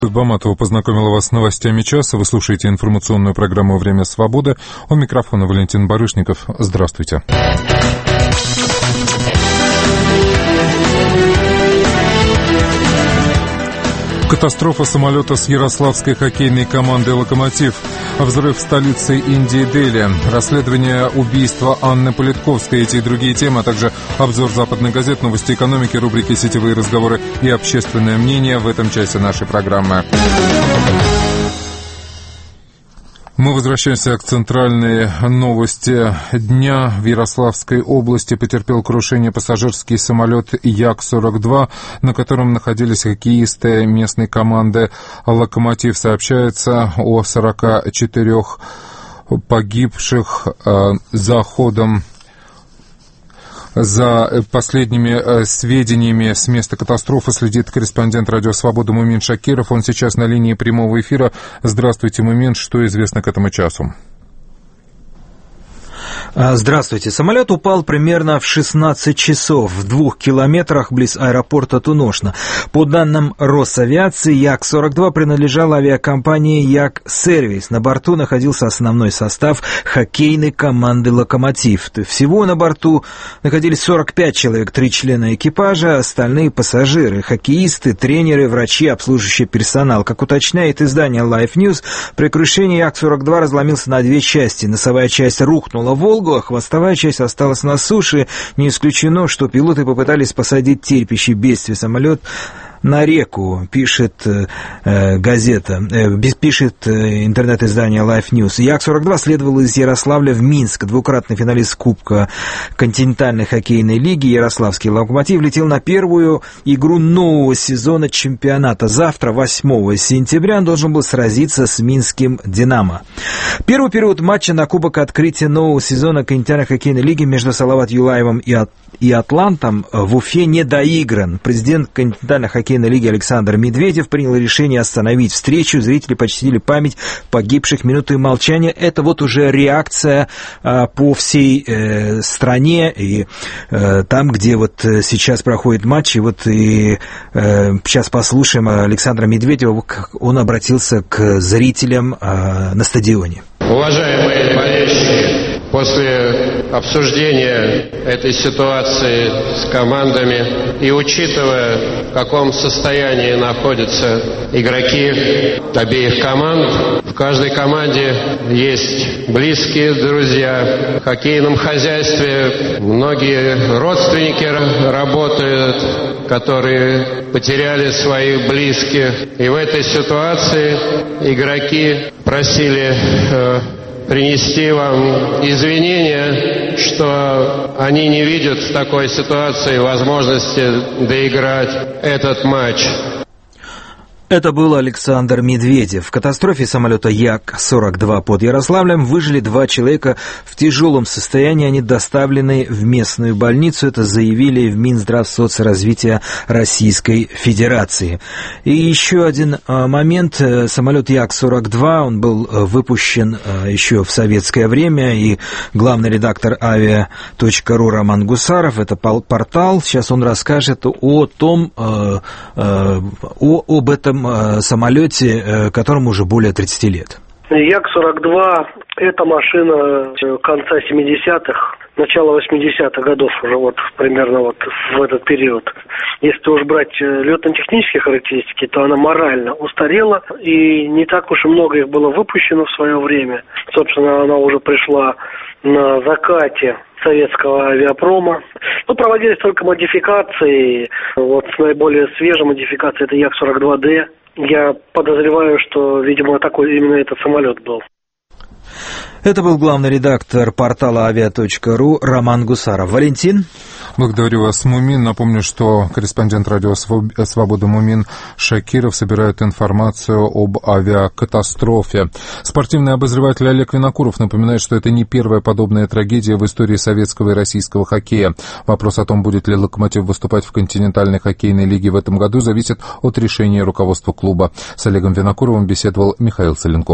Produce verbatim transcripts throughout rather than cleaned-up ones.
Баматова познакомила вас с новостями часа. Вы слушаете информационную программу «Время свободы». У микрофона Валентин Барышников. Здравствуйте. Катастрофа самолета с ярославской хоккейной командой «Локомотив». Взрыв в столице Индии Дели. Расследование убийства Анны Политковской. Эти и другие темы, а также обзор западных газет, новости экономики, рубрики «Сетевые разговоры» и «Общественное мнение» в этом часе нашей программы. Мы возвращаемся к центральной новости дня. В Ярославской области потерпел крушение пассажирский самолет Як сорок два, на котором находились хоккеисты местной команды «Локомотив». Сообщается о сорока четырёх погибших. За ходом За последними сведениями с места катастрофы следит корреспондент «Радио Свобода» Мумин Шакиров. Он сейчас на линии прямого эфира. Здравствуйте, Мумин. Что известно к этому часу? Здравствуйте. Самолет упал примерно в шестнадцать часов в двух километрах близ аэропорта Туношна. По данным Росавиации, Як сорок два принадлежал авиакомпании Як Сервис. На борту находился основной состав хоккейной команды «Локомотив». Всего на борту находились сорок пять человек, три члена экипажа, остальные пассажиры, хоккеисты, тренеры, врачи, обслуживающий персонал. Как уточняет издание Life News, при крушении Як сорок два разломился на две части. Носовая часть рухнула в Волгу, а хвостовая часть осталась на суше. Не исключено, что пилоты попытались посадить терпящий бедствие самолет на реку, пишет э, газета, э, пишет э, интернет-издание Life News. Як сорок два следовал из Ярославля в Минск. Двукратный финалист Кубка континентальной хоккейной лиги Ярославский «Локомотив» летел на первую игру нового сезона чемпионата. Завтра, восьмого сентября, он должен был сразиться с минским «Динамо». Первый период матча на Кубок открытия нового сезона континентальной хоккейной лиги между Салават Юлаевым и, От, и Атлантом в Уфе не доигран. Президент континентальной хоккейной лиги Александр Медведев принял решение остановить встречу. Зрители почтили память погибших минутой молчания. Это вот уже реакция а, по всей э, стране. И э, там, где вот сейчас проходит матч, и вот и э, сейчас послушаем Александра Медведева, как он обратился к зрителям э, на стадионе. Уважаемые болельщики, после обсуждения этой ситуации с командами и учитывая, в каком состоянии находятся игроки обеих команд, в каждой команде есть близкие друзья. В хоккейном хозяйстве многие родственники работают, которые потеряли своих близких. И в этой ситуации игроки просили э, принести вам извинения, что они не видят в такой ситуации возможности доиграть этот матч. Это был Александр Медведев. В катастрофе самолета Як сорок два под Ярославлем выжили два человека в тяжелом состоянии. Они доставлены в местную больницу. Это заявили в Минздравсоцразвития Российской Федерации. И еще один момент. Самолет Як сорок два, он был выпущен еще в советское время. И главный редактор авиа точка ру Роман Гусаров, это портал, сейчас он расскажет о том, о, об этом самолете, которому уже более тридцати лет. Як сорок два – это машина конца семидесятых, начала восьмидесятых годов уже вот примерно вот в этот период. Если уж брать летно-технические характеристики, то она морально устарела, и не так уж и много их было выпущено в свое время. Собственно, она уже пришла на закате советского авиапрома. Ну, проводились только модификации. Вот наиболее свежая модификация – это Як сорок два дэ. Я подозреваю, что, видимо, такой именно этот самолет был. Это был главный редактор портала авиа точка ру Роман Гусаров. Валентин? Благодарю вас, Мумин. Напомню, что корреспондент «Радио Свобода» Мумин Шакиров собирает информацию об авиакатастрофе. Спортивный обозреватель Олег Винокуров напоминает, что это не первая подобная трагедия в истории советского и российского хоккея. Вопрос о том, будет ли «Локомотив» выступать в континентальной хоккейной лиге в этом году, зависит от решения руководства клуба. С Олегом Винокуровым беседовал Михаил Соленков.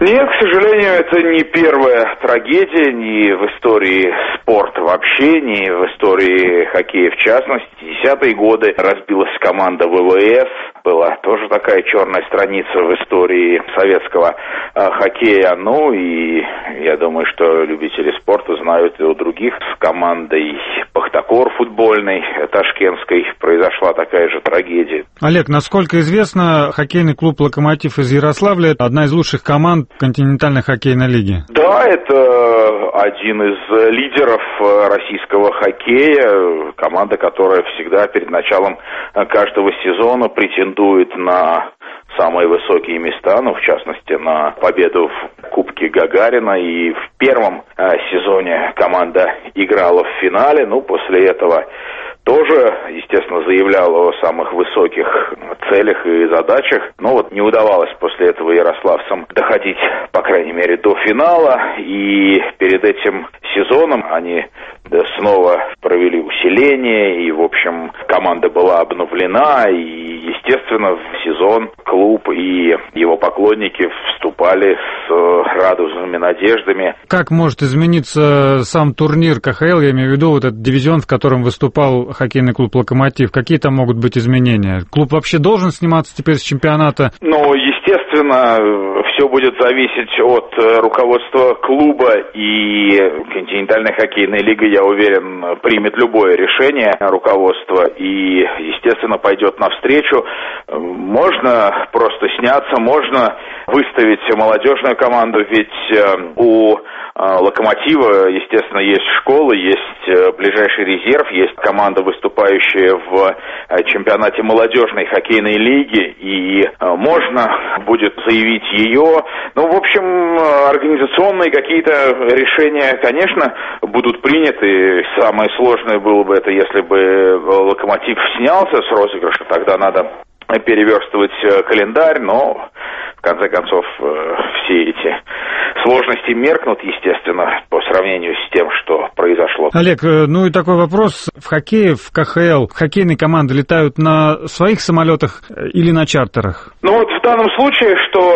Нет, к сожалению, это не первая трагедия ни в истории спорта вообще, ни в истории хоккея в частности. В десятые годы разбилась команда ВВС. Была тоже такая черная страница в истории советского э, хоккея. Ну и я думаю, что любители спорта знают и у других. С командой Пахтакор футбольной, ташкентской, произошла такая же трагедия. Олег, насколько известно, хоккейный клуб «Локомотив» из Ярославля – одна из лучших команд континентальной хоккейной лиги. Да, это один из лидеров российского хоккея. Команда, которая всегда перед началом каждого сезона претендует на самые высокие места, ну, в частности, на победу в Кубке Гагарина. И в первом э, сезоне команда играла в финале, ну, после этого тоже, естественно, заявляла о самых высоких целях и задачах. Но вот не удавалось после этого ярославцам доходить, по крайней мере, до финала. И перед этим сезоном они снова провели усиление, и, в общем, команда была обновлена, и, естественно, в сезон клуб и его поклонники вступали с радужными надеждами. Как может измениться сам турнир ка ха эл, я имею в виду вот этот дивизион, в котором выступал хоккейный клуб «Локомотив»? Какие там могут быть изменения? Клуб вообще должен сниматься теперь с чемпионата? Ну, естественно, все будет зависеть от руководства клуба, и континентальная хоккейная лига, я уверен, примет любое решение руководства и, естественно, пойдет навстречу. Можно просто сняться, можно выставить молодежную команду, ведь у «Локомотива», естественно, есть школа, есть ближайший резерв, есть команда, выступающая в чемпионате молодежной хоккейной лиги, и можно будет заявить ее. Ну, в общем, организационные какие-то решения, конечно, будут приняты. Самое сложное было бы это, если бы «Локомотив» снялся с розыгрыша, тогда надо переверстывать календарь, но в конце концов все эти сложности меркнут, естественно, по сравнению с тем, что произошло. Олег, ну и такой вопрос. В хоккее, в ка ха эл, хоккейные команды летают на своих самолетах или на чартерах? Ну вот в данном случае, что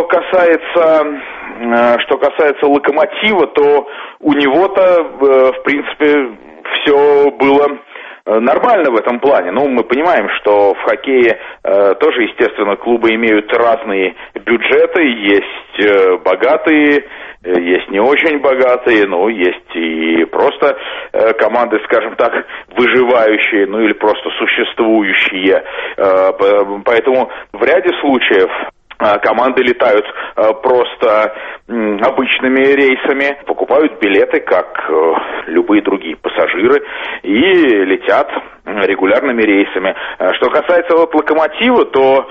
касается, что касается «Локомотива», то у него-то, в принципе, все было нормально в этом плане. Ну, мы понимаем, что в хоккее э, тоже, естественно, клубы имеют разные бюджеты, есть э, богатые, э, есть не очень богатые, ну, есть и просто э, команды, скажем так, выживающие, ну, или просто существующие. Э, поэтому в ряде случаев команды летают просто обычными рейсами, покупают билеты, как любые другие пассажиры, и летят регулярными рейсами. Что касается вот «Локомотива», то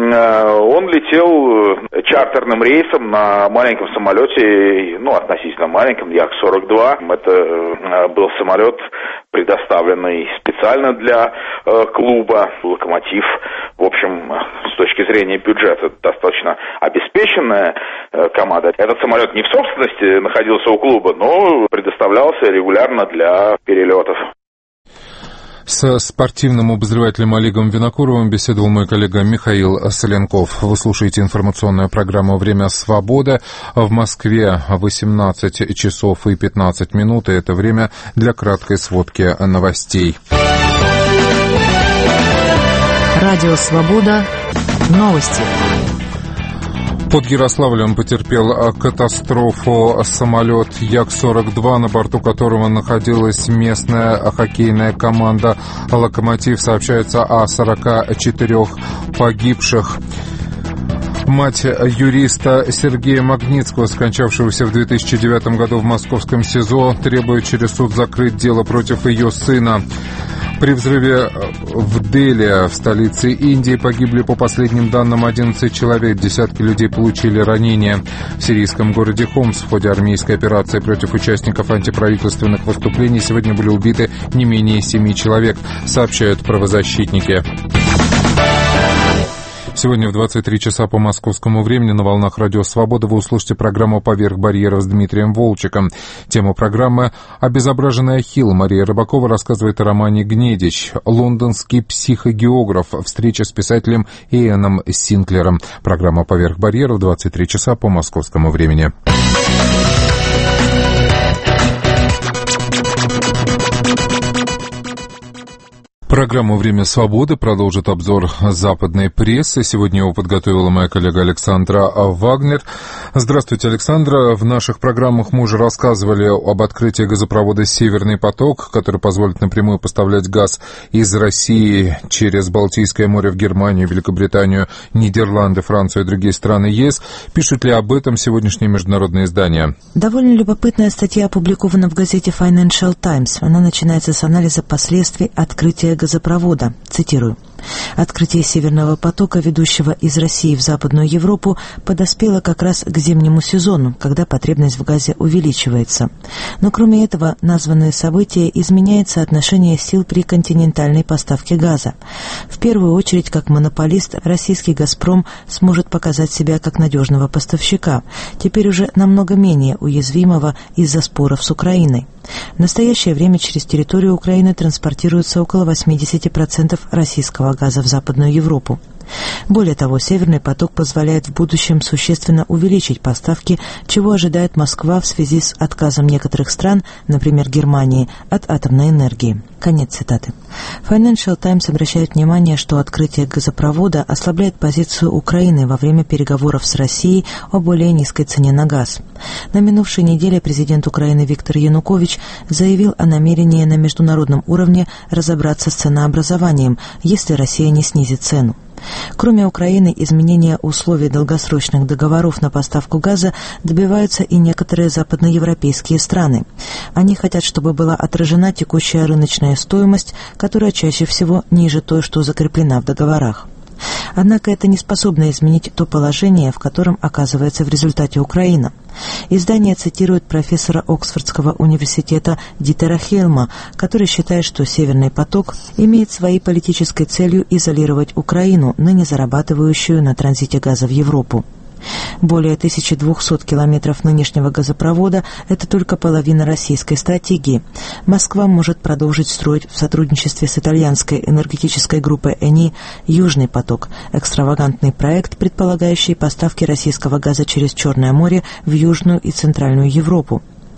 он летел чартерным рейсом на маленьком самолете, ну, относительно маленьком, Як сорок два. Это был самолет, предоставленный специально для клуба. «Локомотив», в общем, с точки зрения бюджета, достаточно обеспеченная команда. Этот самолет не в собственности находился у клуба, но предоставлялся регулярно для перелетов. С спортивным обозревателем Олегом Винокуровым беседовал мой коллега Михаил Соленков. Вы слушаете информационную программу «Время свободы». В Москве восемнадцать часов и пятнадцать минут, и это время для краткой сводки новостей. Радио «Свобода». Новости. Под Ярославлем потерпел катастрофу самолет Як сорок два, на борту которого находилась местная хоккейная команда «Локомотив». Сообщается о сорока четырёх погибших. Мать юриста Сергея Магнитского, скончавшегося в две тысячи девятом году в московском СИЗО, требует через суд закрыть дело против ее сына. При взрыве в Дели, в столице Индии, погибли, по последним данным, одиннадцать человек. Десятки людей получили ранения. В сирийском городе Хомс в ходе армейской операции против участников антиправительственных выступлений сегодня были убиты не менее семи человек, сообщают правозащитники. Сегодня в двадцать три часа по московскому времени на волнах Радио Свобода вы услышите программу «Поверх барьеров» с Дмитрием Волчиком. Тема программы «Обезображенный Ахилл». Мария Рыбакова рассказывает о романе «Гнедич». Лондонский психогеограф. Встреча с писателем Иэном Синклером. Программа «Поверх барьеров» в двадцать три часа по московскому времени. Программу «Время свободы» продолжит обзор западной прессы. Сегодня его подготовила моя коллега Александра Вагнер. Здравствуйте, Александра. В наших программах мы уже рассказывали об открытии газопровода «Северный поток», который позволит напрямую поставлять газ из России через Балтийское море в Германию, Великобританию, Нидерланды, Францию и другие страны ЕС. Пишут ли об этом сегодняшние международные издания? Довольно любопытная статья опубликована в газете Financial Times. Она начинается с анализа последствий открытия газопровода. Цитирую. Открытие Северного потока, ведущего из России в Западную Европу, подоспело как раз к зимнему сезону, когда потребность в газе увеличивается. Но кроме этого, названное событие изменяет соотношение сил при континентальной поставке газа. В первую очередь, как монополист, российский «Газпром» сможет показать себя как надежного поставщика, теперь уже намного менее уязвимого из-за споров с Украиной. В настоящее время через территорию Украины транспортируется около восемьдесят процентов российского газа в Западную Европу. Более того, «Северный поток» позволяет в будущем существенно увеличить поставки, чего ожидает Москва в связи с отказом некоторых стран, например, Германии, от атомной энергии. Конец цитаты. Financial Times обращает внимание, что открытие газопровода ослабляет позицию Украины во время переговоров с Россией о более низкой цене на газ. На минувшей неделе президент Украины Виктор Янукович заявил о намерении на международном уровне разобраться с ценообразованием, если Россия не снизит цену. Кроме Украины, изменения условий долгосрочных договоров на поставку газа добиваются и некоторые западноевропейские страны. Они хотят, чтобы была отражена текущая рыночная стоимость, которая чаще всего ниже той, что закреплена в договорах. Однако это не способно изменить то положение, в котором оказывается в результате Украина. Издание цитирует профессора Оксфордского университета Дитера Хельма, который считает, что «Северный поток» имеет своей политической целью изолировать Украину, ныне зарабатывающую на транзите газа в Европу. Более тысяча двести километров нынешнего газопровода – это только половина российской стратегии. Москва может продолжить строить в сотрудничестве с итальянской энергетической группой «Эни» «Южный поток» – экстравагантный проект, предполагающий поставки российского газа через Черное море в Южную и Центральную Европу.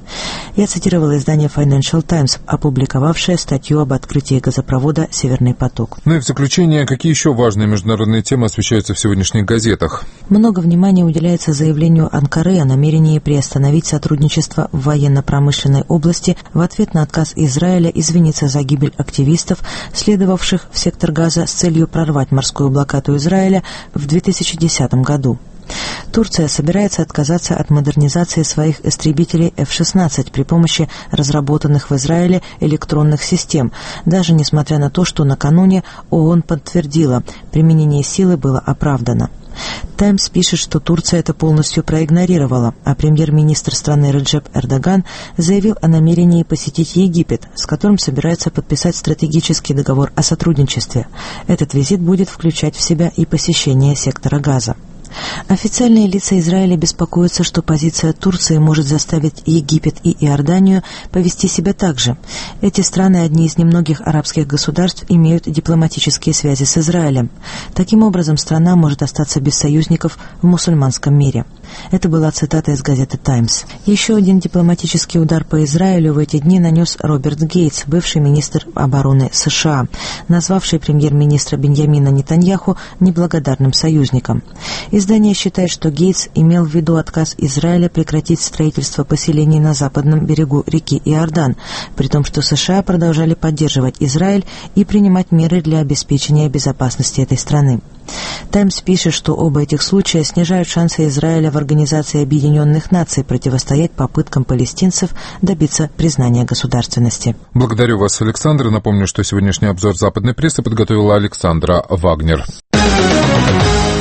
Я цитировала издание Financial Times, опубликовавшее статью об открытии газопровода «Северный поток». Ну и в заключение, какие еще важные международные темы освещаются в сегодняшних газетах? Много внимания уделяется заявлению Анкары о намерении приостановить сотрудничество в военно-промышленной области в ответ на отказ Израиля извиниться за гибель активистов, следовавших в сектор Газа с целью прорвать морскую блокаду Израиля в две тысячи десятом году. Турция собирается отказаться от модернизации своих истребителей эф шестнадцать при помощи разработанных в Израиле электронных систем, даже несмотря на то, что накануне ООН подтвердила, применение силы было оправдано. «Таймс» пишет, что Турция это полностью проигнорировала, а премьер-министр страны Реджеп Эрдоган заявил о намерении посетить Египет, с которым собирается подписать стратегический договор о сотрудничестве. Этот визит будет включать в себя и посещение сектора Газа. Официальные лица Израиля беспокоятся, что позиция Турции может заставить Египет и Иорданию повести себя так же. Эти страны, одни из немногих арабских государств, имеют дипломатические связи с Израилем. Таким образом, страна может остаться без союзников в мусульманском мире. Это была цитата из газеты «Таймс». Еще один дипломатический удар по Израилю в эти дни нанес Роберт Гейтс, бывший министр обороны США, назвавший премьер-министра Беньямина Нетаньяху неблагодарным союзником. Издание считает, что Гейтс имел в виду отказ Израиля прекратить строительство поселений на западном берегу реки Иордан, при том, что США продолжали поддерживать Израиль и принимать меры для обеспечения безопасности этой страны. «Таймс» пишет, что оба этих случая снижают шансы Израиля в Организации Объединенных Наций противостоять попыткам палестинцев добиться признания государственности. Благодарю вас, Александр. Напомню, что сегодняшний обзор западной прессы подготовила Александра Вагнер.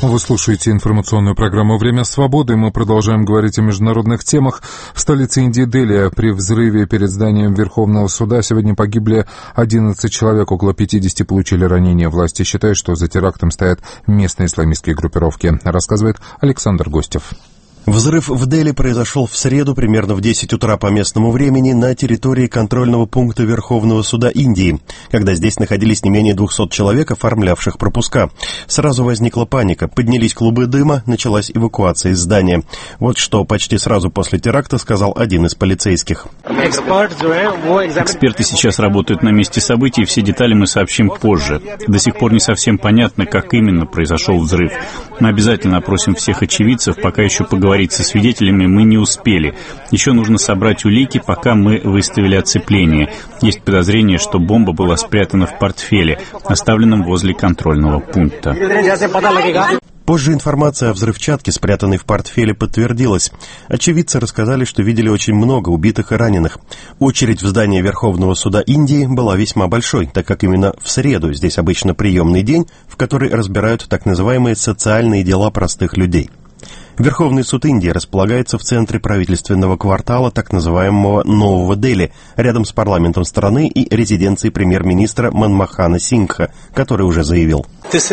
Вы слушаете информационную программу «Время свободы». Мы продолжаем говорить о международных темах. В столице Индии Дели при взрыве перед зданием Верховного суда сегодня погибли одиннадцать человек, около пятидесяти получили ранения. Власти считают, что за терактом стоят местные исламистские группировки, рассказывает Александр Гостев. Взрыв в Дели произошел в среду примерно в десять утра по местному времени на территории контрольного пункта Верховного суда Индии, когда здесь находились не менее двухсот человек, оформлявших пропуска. Сразу возникла паника, поднялись клубы дыма, началась эвакуация из здания. Вот что почти сразу после теракта сказал один из полицейских. Эксперты сейчас работают на месте событий, все детали мы сообщим позже. До сих пор не совсем понятно, как именно произошел взрыв. Мы обязательно опросим всех очевидцев, пока еще поговорим. Говорить со свидетелями мы не успели. Еще нужно собрать улики, пока мы выставили оцепление. Есть подозрение, что бомба была спрятана в портфеле, оставленном возле контрольного пункта. Позже информация о взрывчатке, спрятанной в портфеле, подтвердилась. Очевидцы рассказали, что видели очень много убитых и раненых. Очередь в здание Верховного суда Индии была весьма большой, так как именно в среду здесь обычно приемный день, в который разбирают так называемые социальные дела простых людей. Верховный суд Индии располагается в центре правительственного квартала так называемого Нового Дели, рядом с парламентом страны и резиденцией премьер-министра Манмохана Сингха, который уже заявил: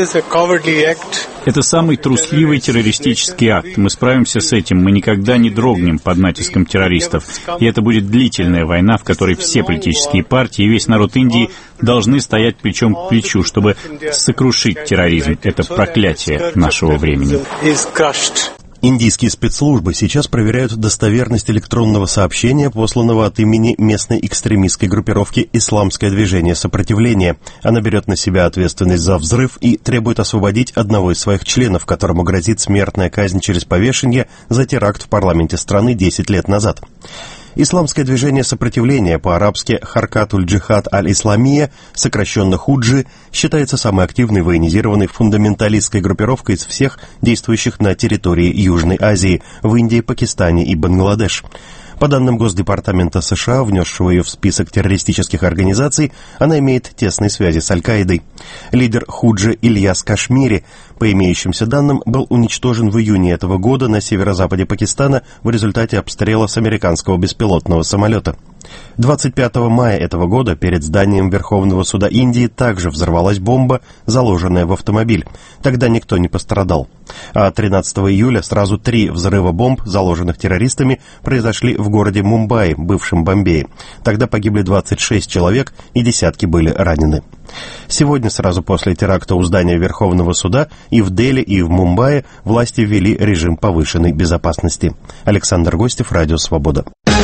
«Это самый трусливый террористический акт. Мы справимся с этим. Мы никогда не дрогнем под натиском террористов. И это будет длительная война, в которой все политические партии и весь народ Индии должны стоять плечом к плечу, чтобы сокрушить терроризм. Это проклятие нашего времени». Индийские спецслужбы сейчас проверяют достоверность электронного сообщения, посланного от имени местной экстремистской группировки «Исламское движение сопротивления». Она берет на себя ответственность за взрыв и требует освободить одного из своих членов, которому грозит смертная казнь через повешение за теракт в парламенте страны десять лет назад. Исламское движение сопротивления, по-арабски «Харкатуль-Джихад аль-Исламия», сокращенно «Худжи», считается самой активной военизированной фундаменталистской группировкой из всех действующих на территории Южной Азии, в Индии, Пакистане и Бангладеш. По данным Госдепартамента США, внесшего ее в список террористических организаций, она имеет тесные связи с Аль-Каидой. Лидер Худжи Ильяс Кашмири, по имеющимся данным, был уничтожен в июне этого года на северо-западе Пакистана в результате обстрела с американского беспилотного самолета. двадцать пятого мая этого года перед зданием Верховного суда Индии также взорвалась бомба, заложенная в автомобиль. Тогда никто не пострадал. А тринадцатого июля сразу три взрыва бомб, заложенных террористами, произошли в городе Мумбаи, бывшем Бомбее. Тогда погибли двадцать шесть человек и десятки были ранены. Сегодня, сразу после теракта у здания Верховного суда, и в Дели, и в Мумбаи власти ввели режим повышенной безопасности. Александр Гостев, Радио Свобода.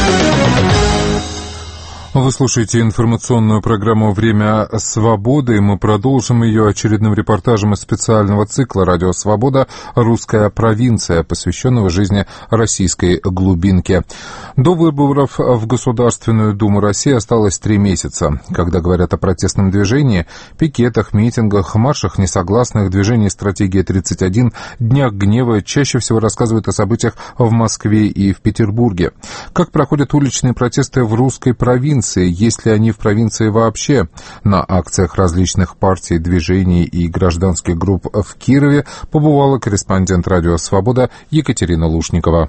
Вы слушаете информационную программу «Время свободы», и мы продолжим ее очередным репортажем из специального цикла «Радио Свобода. Русская провинция», посвященного жизни российской глубинки. До выборов в Государственную Думу России осталось три месяца. Когда говорят о протестном движении, пикетах, митингах, маршах несогласных, движении «Стратегия тридцать один», днях гнева, чаще всего рассказывают о событиях в Москве и в Петербурге. Как проходят уличные протесты в русской провинции? Есть ли они в провинции вообще? На акциях различных партий, движений и гражданских групп в Кирове побывала корреспондент «Радио Свобода» Екатерина Лушникова.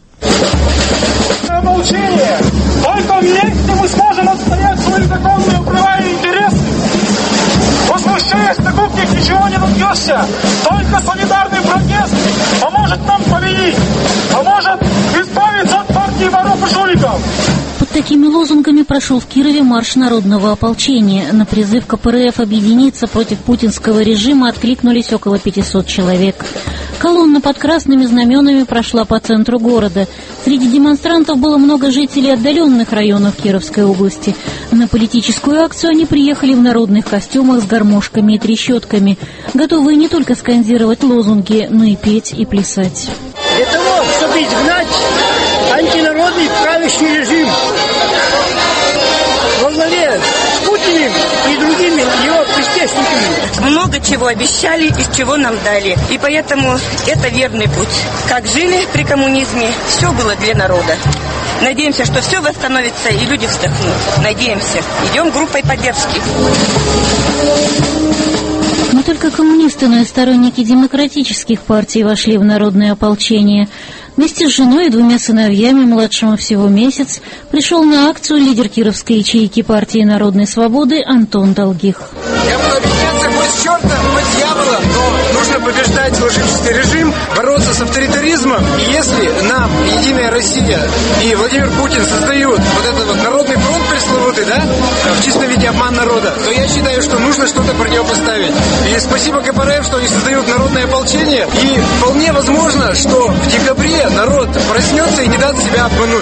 Молчание! Только вместе мы сможем отстоять свои законные права и интересы. Возмущаясь, закупник, ничего не добьешься. Только солидарный протест поможет нам победить, поможет избавиться от партии воров и жуликов. Под такими лозунгами прошел в Кирове марш народного ополчения. На призыв ка пэ эр эф объединиться против путинского режима откликнулись около пятисот человек. Колонна под красными знаменами прошла по центру города. Среди демонстрантов было много жителей отдаленных районов Кировской области. На политическую акцию они приехали в народных костюмах с гармошками и трещотками, готовые не только скандировать лозунги, но и петь и плясать. Для того, чтобы изгнать антинародный правящий режим во главе с Путиным и другими его приспешниками. Много чего обещали и чего нам дали. И поэтому это верный путь. Как жили при коммунизме, все было для народа. Надеемся, что все восстановится и люди вздохнут. Надеемся. Идем группой поддержки. только коммунисты, но и сторонники демократических партий вошли в народное ополчение. Вместе с женой и двумя сыновьями, младшему всего месяц, пришел на акцию лидер кировской ячейки партии Народной Свободы Антон Долгих. Я буду объединяться хоть с чертом, хоть с дьяволом, но нужно побеждать служивческий режим, бороться с авторитаризмом. И если нам Единая Россия и Владимир Путин создают вот этот вот народный фронт пресловутый, да, в чистом виде обман народа, то я считаю, что нужно что-то противопоставить. И спасибо КПРФ, что они создают народное ополчение. И вполне возможно, что в декабре народ проснется и не даст себя обмануть.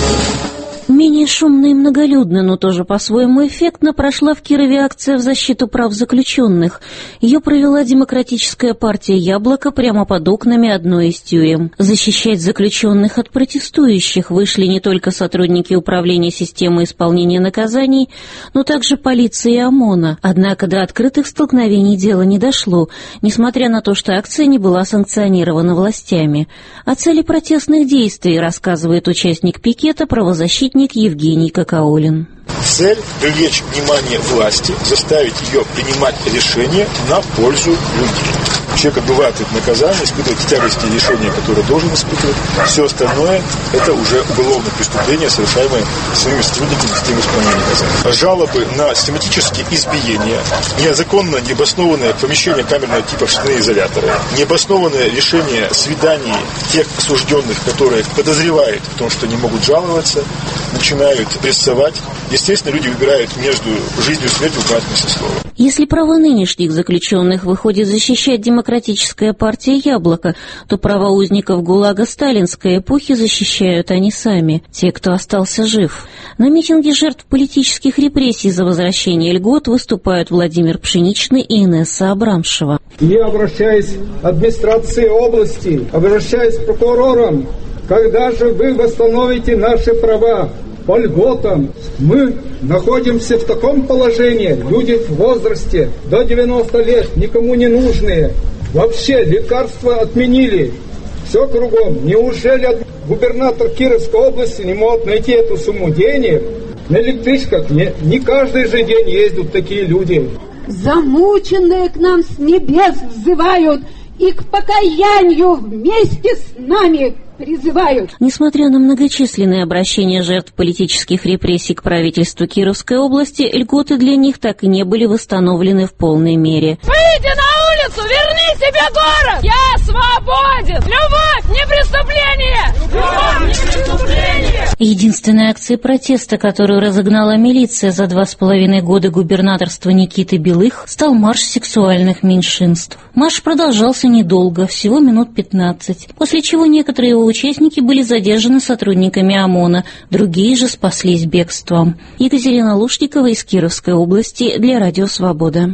Менее шумно и многолюдно, но тоже по-своему эффектно прошла в Кирове акция в защиту прав заключенных. Ее провела Демократическая партия «Яблоко» прямо под окнами одной из тюрем. Защищать заключенных от протестующих вышли не только сотрудники Управления системы исполнения наказаний, но также полиция и ОМОНа. Однако до открытых столкновений дело не дошло, несмотря на то, что акция не была санкционирована властями. О цели протестных действий рассказывает участник пикета, правозащитник Евгений Какаолин. Цель – привлечь внимание власти, заставить ее принимать решения на пользу людей. Человек отбывает это наказание, испытывает тягости решения, которые должен испытывать. Все остальное – это уже уголовное преступление, совершаемое своими сотрудниками системы исполнения наказания. Жалобы на систематические избиения, незаконно необоснованное помещение камерного типа в штатные изоляторы, необоснованное решение свиданий тех осужденных, которые подозревают в том, что не могут жаловаться, начинают прессовать. Естественно, люди выбирают между жизнью и смертью, в смысле слова. Если права нынешних заключенных выходит защищать Демократическая партия «Яблоко», то права узников ГУЛАГа сталинской эпохи защищают они сами, те, кто остался жив. На митинге жертв политических репрессий за возвращение льгот выступают Владимир Пшеничный и Инесса Абрамшева. Я обращаюсь к администрации области, обращаюсь к прокурорам. Когда же вы восстановите наши права? По льготам мы находимся в таком положении, люди в возрасте до девяноста лет, никому не нужные. Вообще лекарства отменили, все кругом. Неужели губернатор Кировской области не может найти эту сумму денег? На электричках не, не каждый же день ездят такие люди. Замученные к нам с небес взывают и к покаянию вместе с нами призывают. Несмотря на многочисленные обращения жертв политических репрессий к правительству Кировской области, льготы для них так и не были восстановлены в полной мере. Выйди на улицу, верни себе город! Я свободен! Любовь, не преступление! Любовь, не преступление! Единственной акцией протеста, которую разогнала милиция за два с половиной года губернаторства Никиты Белых, стал марш сексуальных меньшинств. Марш продолжался недолго, всего минут пятнадцать, после чего некоторые его участники были задержаны сотрудниками ОМОНа, другие же спаслись бегством. Екатерина Лушникова из Кировской области для Радио Свобода.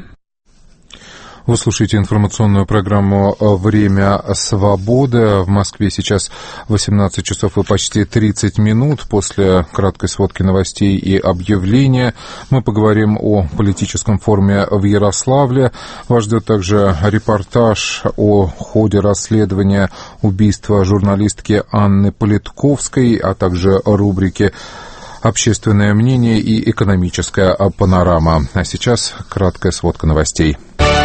Вы слушаете информационную программу «Время свободы». В Москве сейчас восемнадцать часов и почти тридцать минут. После краткой сводки новостей и объявления мы поговорим о политическом форуме в Ярославле. Вас ждет также репортаж о ходе расследования убийства журналистки Анны Политковской, а также рубрики «Общественное мнение» и «Экономическая панорама». А сейчас краткая сводка новостей.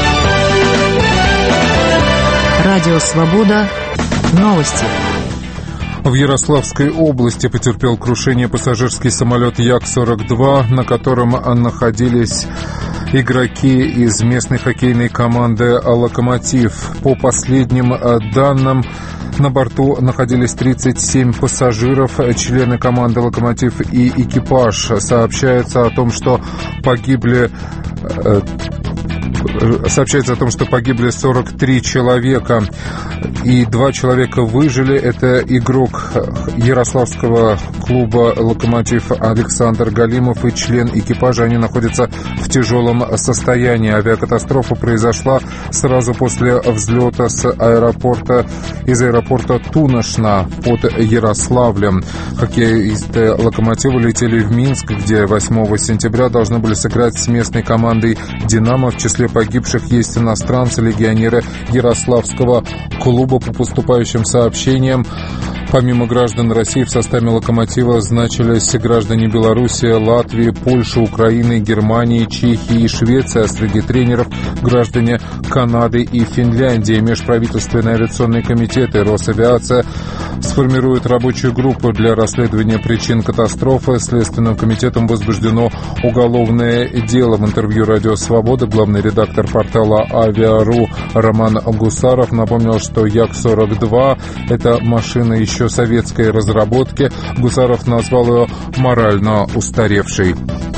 Радио «Свобода». Новости. В Ярославской области потерпел крушение пассажирский самолет Як сорок два, на котором находились игроки из местной хоккейной команды «Локомотив». По последним данным, на борту находились тридцать семь пассажиров, члены команды «Локомотив» и экипаж. Сообщается о том, что погибли... Сообщается о том, что погибли сорок три человека, и два человека выжили. Это игрок ярославского клуба «Локомотив» Александр Галимов и член экипажа. Они находятся в тяжелом состоянии. Авиакатастрофа произошла сразу после взлета с аэропорта, из аэропорта Туношна под Ярославлем. Хоккеисты «Локомотива» летели в Минск, где восьмого сентября должны были сыграть с местной командой «Динамо». В числе погибших есть иностранцы, легионеры Ярославского клуба. По поступающим сообщениям, Помимо граждан России в составе «Локомотива» значились граждане Беларуси, Латвии, Польши, Украины, Германии, Чехии и Швеции, а среди тренеров граждане Канады и Финляндии. Межправительственные авиационные комитеты Росавиация сформируют рабочую группу для расследования причин катастрофы. Следственным комитетом возбуждено уголовное дело. В интервью «Радио Свобода» главный редактор портала «Авиару» Роман Гусаров напомнил, что Як сорок два – это машина еще советской разработки. Гусаров назвал ее морально устаревшей.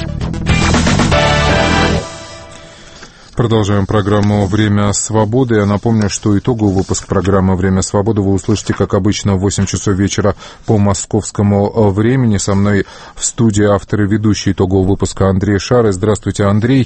Продолжаем программу «Время свободы». Я напомню, что итоговый выпуск программы «Время свободы» вы услышите, как обычно, в восемь часов вечера по московскому времени. Со мной в студии автор и ведущий итогового выпуска Андрей Шарый. Здравствуйте, Андрей.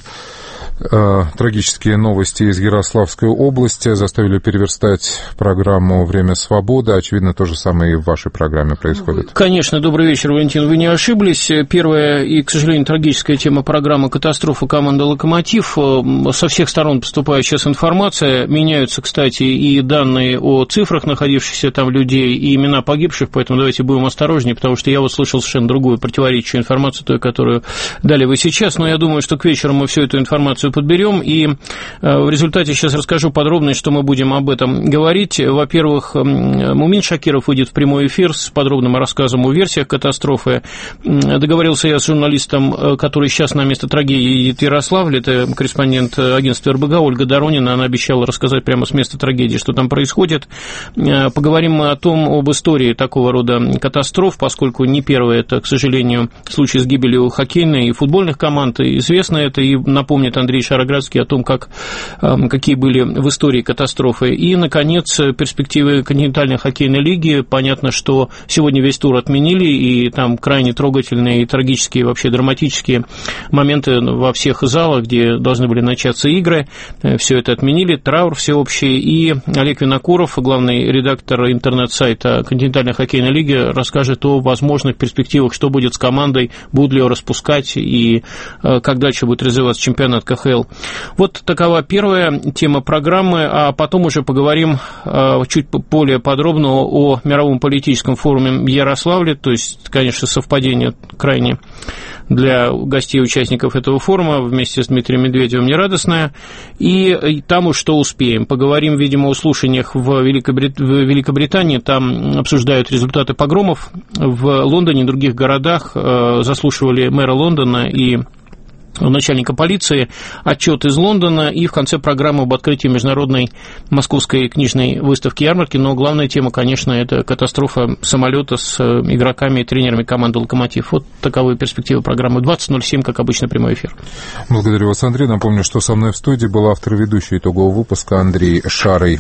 Трагические новости из Ярославской области заставили переверстать программу «Время свободы». Очевидно, то же самое и в вашей программе происходит. Конечно. Добрый вечер, Валентин. Вы не ошиблись. Первая и, к сожалению, трагическая тема программы «Катастрофа» команды «Локомотив». Со всех сторон поступает сейчас информация. Меняются, кстати, и данные о цифрах находившихся там людей, и имена погибших, поэтому давайте будем осторожнее, потому что я вот слышал совершенно другую противоречащую информацию, той, которую дали вы сейчас. Но я думаю, что к вечеру мы всю эту информацию подберем, и в результате сейчас расскажу подробно, что мы будем об этом говорить. Во-первых, Мумин Шакиров выйдет в прямой эфир с подробным рассказом о версиях катастрофы. Договорился я с журналистом, который сейчас на место трагедии едет в Ярославль, это корреспондент агентства эр бэ гэ Ольга Доронина, она обещала рассказать прямо с места трагедии, что там происходит. Поговорим мы о том, об истории такого рода катастроф, поскольку не первое это, к сожалению, случай с гибелью хоккейной и футбольных команд, известно это, и напомнит Андрей Шароградский о том, как, какие были в истории катастрофы. И, наконец, перспективы континентальной хоккейной лиги. Понятно, что сегодня весь тур отменили, и там крайне трогательные и трагические, вообще драматические моменты во всех залах, где должны были начаться игры. Все это отменили, траур всеобщий. И Олег Винокуров, главный редактор интернет-сайта континентальной хоккейной лиги, расскажет о возможных перспективах, что будет с командой, будут ли ее распускать, и как дальше будет развиваться чемпионат ка ха эл. Вот такова первая тема программы, а потом уже поговорим чуть более подробно о мировом политическом форуме в Ярославле, то есть, конечно, совпадение крайне для гостей и участников этого форума вместе с Дмитрием Медведевым нерадостное, и там уж что успеем. Поговорим, видимо, о слушаниях в, Великобрит... в Великобритании, там обсуждают результаты погромов в Лондоне и других городах, заслушивали мэра Лондона и начальника полиции, отчет из Лондона, и в конце программы об открытии международной московской книжной выставки-ярмарки. Но главная тема, конечно, это катастрофа самолета с игроками и тренерами команды «Локомотив». Вот таковы перспективы программы. двадцать ноль семь, как обычно, прямой эфир. Благодарю вас, Андрей. Напомню, что со мной в студии был автор и ведущий итогового выпуска Андрей Шарый.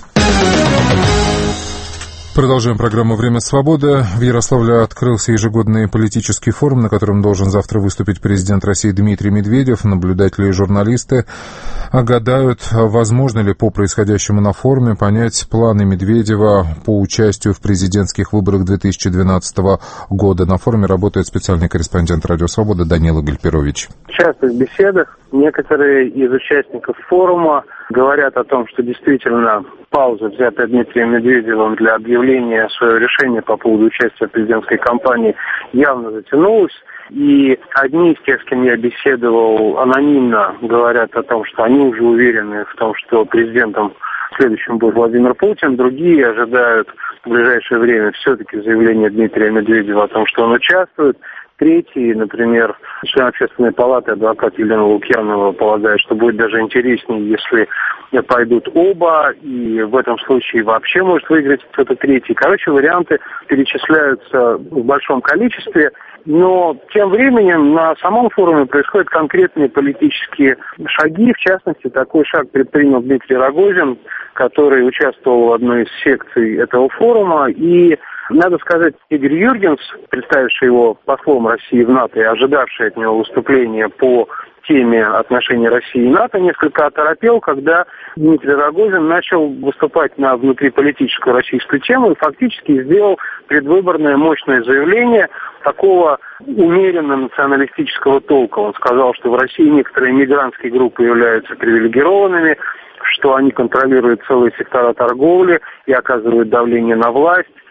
Продолжаем программу «Время свободы». В Ярославле открылся ежегодный политический форум, на котором должен завтра выступить президент России Дмитрий Медведев. Наблюдатели и журналисты гадают, возможно ли по происходящему на форуме понять планы Медведева по участию в президентских выборах две тысячи двенадцатого года. На форуме работает специальный корреспондент «Радио Свобода» Данила Гальперович. В частых беседах некоторые из участников форума говорят о том, что действительно пауза, взятая Дмитрием Медведевым для объявления своего решения по поводу участия в президентской кампании, явно затянулась. И одни из тех, с кем я беседовал, анонимно говорят о том, что они уже уверены в том, что президентом следующим будет Владимир Путин. Другие ожидают в ближайшее время все-таки заявления Дмитрия Медведева о том, что он участвует. Третий, например, член Общественной палаты, адвокат Елена Лукьянова, полагает, что будет даже интереснее, если пойдут оба, и в этом случае вообще может выиграть кто-то третий. Короче, варианты перечисляются в большом количестве, но тем временем на самом форуме происходят конкретные политические шаги. В частности, такой шаг предпринял Дмитрий Рогозин, который участвовал в одной из секций этого форума, и надо сказать, Игорь Юргенс, представивший его послом России в НАТО и ожидавший от него выступления по теме отношений России и НАТО, несколько оторопел, когда Дмитрий Рогозин начал выступать на внутриполитическую российскую тему и фактически сделал предвыборное мощное заявление такого умеренно националистического толка. Он сказал, что в России некоторые мигрантские группы являются привилегированными, что они контролируют целые сектора торговли и оказывают давление на власть,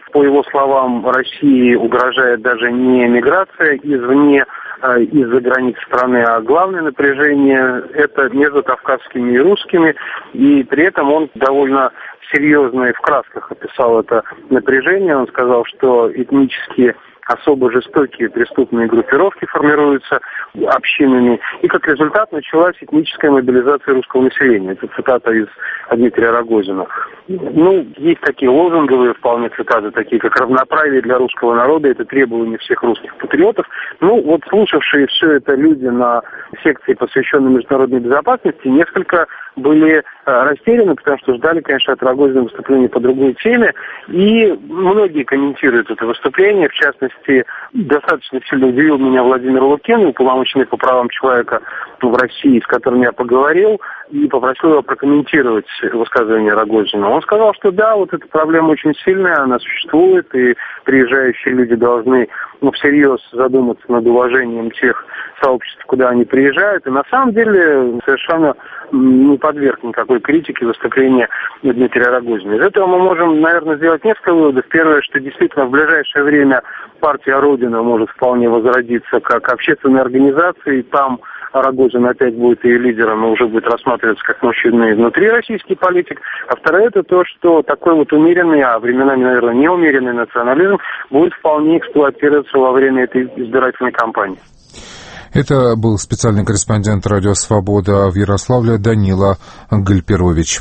По его словам, России угрожает даже не миграция извне, из-за границ страны, а главное напряжение – это между кавказскими и русскими, и при этом он довольно серьезно и в красках описал это напряжение. Он сказал, что этнические особо жестокие преступные группировки формируются общинами, и как результат началась этническая мобилизация русского населения. Это цитата из Дмитрия Рогозина. Ну, есть такие лозунговые вполне цитаты, такие как «равноправие для русского народа» — это требование всех русских патриотов. Ну, вот слушавшие все это люди на секции, посвященной международной безопасности, несколько были растеряны, потому что ждали, конечно, от Рогозина выступления по другой теме, и многие комментируют это выступление. В частности, достаточно сильно удивил меня Владимир Лукин, уполномоченный по правам человека в России, с которым я поговорил, и попросил его прокомментировать высказывание Рогозина. Он сказал, что да, вот эта проблема очень сильная, она существует, и приезжающие люди должны, ну, всерьез задуматься над уважением тех сообществ, куда они приезжают, и на самом деле совершенно не подверг никакой критике выступления Дмитрия Рогозина. Из этого мы можем, наверное, сделать несколько выводов. Первое, что действительно в ближайшее время партия Родина может вполне возродиться как общественная организация, и там Рогозин опять будет ее лидером и уже будет рассматриваться как мужчина внутри российский политик. А второе, это то, что такой вот умеренный, а временами, наверное, неумеренный национализм будет вполне эксплуатироваться во время этой избирательной кампании. Это был специальный корреспондент «Радио Свобода» в Ярославле Данила Гальперович.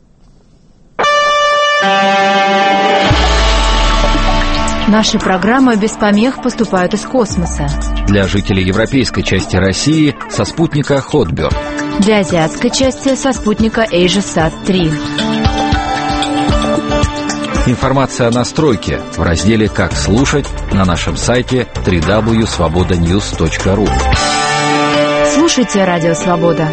Наши программы без помех поступают из космоса. Для жителей европейской части России со спутника Hotbird. Для азиатской части со спутника AsiaSat три. Информация о настройке в разделе «Как слушать» на нашем сайте дабл ю дабл ю дабл ю точка свобода ньюс точка ру. Слушайте «Радио Свобода».